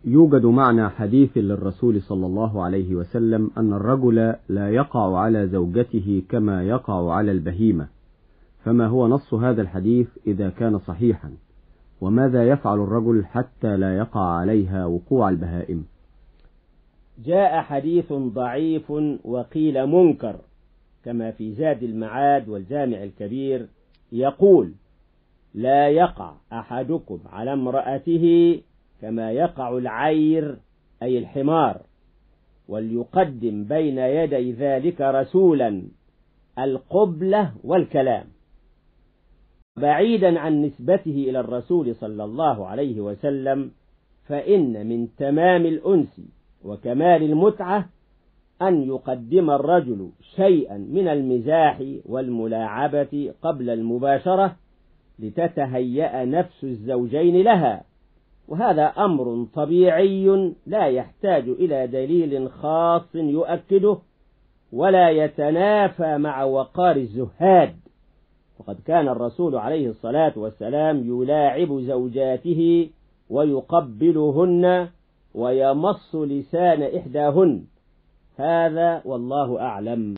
يوجد معنى حديث للرسول صلى الله عليه وسلم أن الرجل لا يقع على زوجته كما يقع على البهيمة، فما هو نص هذا الحديث إذا كان صحيحا؟ وماذا يفعل الرجل حتى لا يقع عليها وقوع البهائم؟ جاء حديث ضعيف وقيل منكر كما في زاد المعاد والجامع الكبير، يقول: لا يقع أحدكم على امرأته كما يقع العير أي الحمار، وليقدم بين يدي ذلك رسولا القبلة والكلام. بعيدا عن نسبته إلى الرسول صلى الله عليه وسلم، فإن من تمام الأنس وكمال المتعة أن يقدم الرجل شيئا من المزاح والملاعبة قبل المباشرة لتتهيأ نفس الزوجين لها، وهذا أمر طبيعي لا يحتاج إلى دليل خاص يؤكده، ولا يتنافى مع وقار الزهاد. وقد كان الرسول عليه الصلاة والسلام يلاعب زوجاته ويقبلهن ويمص لسان إحداهن. هذا والله أعلم.